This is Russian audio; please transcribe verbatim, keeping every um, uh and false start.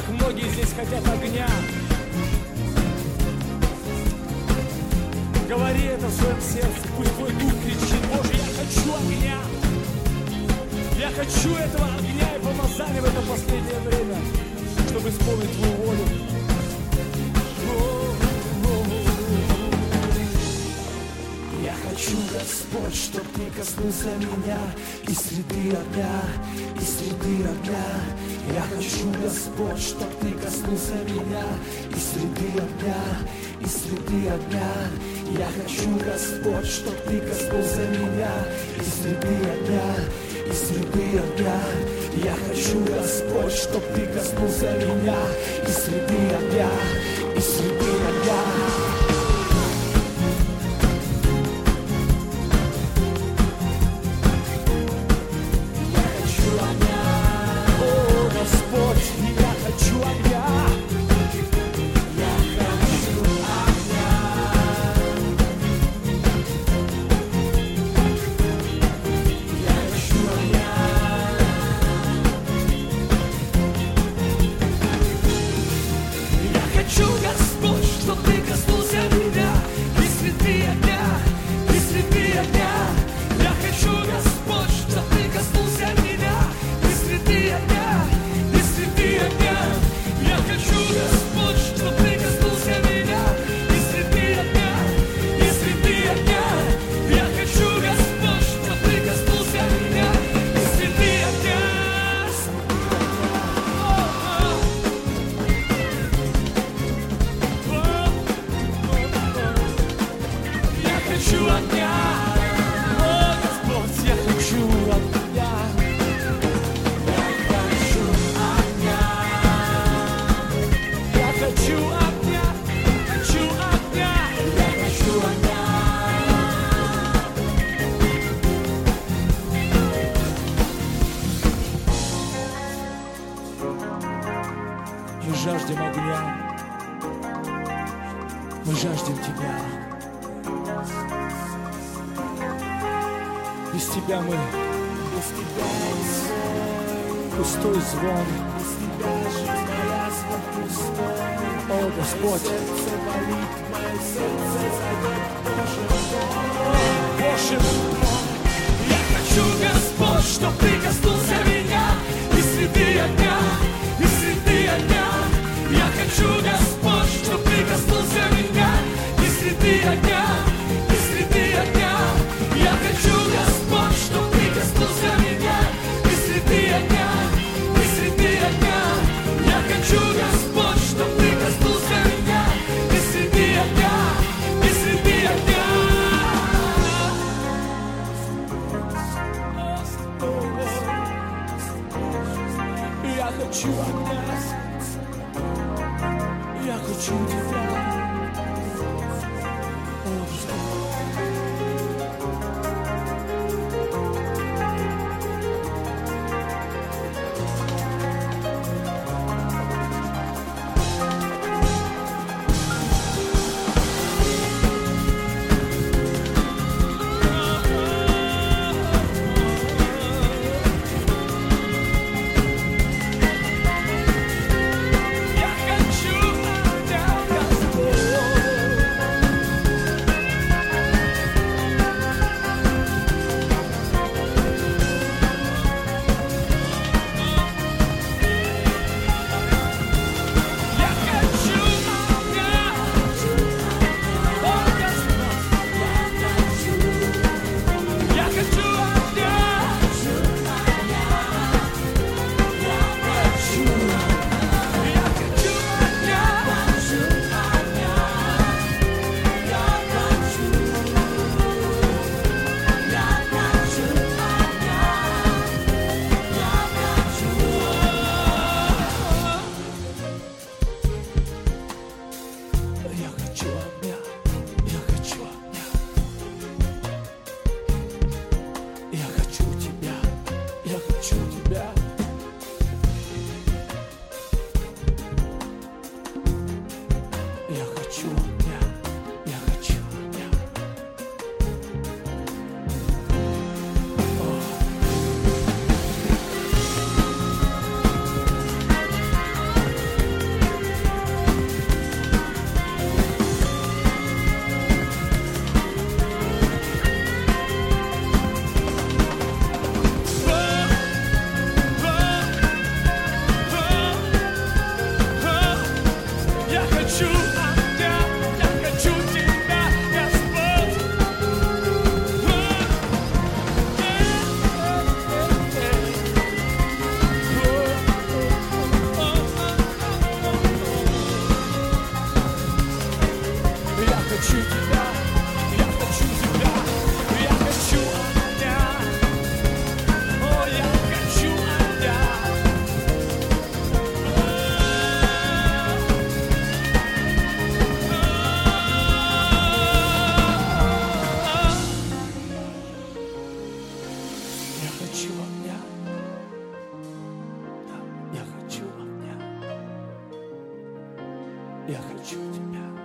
многие здесь хотят огня. Говори это в своем сердце, пусть твой дух кричит: Боже, я хочу огня. Я хочу этого огня и помазания в это последнее время, чтобы исполнить Твою волю. Я хочу, Господь, чтоб Ты коснулся меня из среды огня, из среды огня. Я хочу, Господь, чтоб Ты коснулся меня из среды огня, из среды огня. Я хочу, Господь, чтоб Ты коснулся меня из среды огня, из среды огня. Я хочу, Господь, чтоб Ты коснулся меня из среды огня, из среды огня. Жаждем огня, мы жаждем Тебя. Без Тебя мы, без Тебя пустой звон. Без Тебя жизнь моя пустой. О, Господь, сердце болит, мое сердце зовет, Боже мой. Я хочу, Господь, чтоб Ты коснулся меня из среды огня, из среды огня. Я хочу, Господь, чтоб Ты коснулся меня из среды огня, из среды огня. Я хочу, Господь, чтоб Ты коснулся меня из среды огня, из среды огня. Я хочу, Господь, чтоб Ты коснулся меня из среды огня, из среды огня. Я хочу огня. Я хочу Тебя. Я хочу огня. Я хочу Тебя.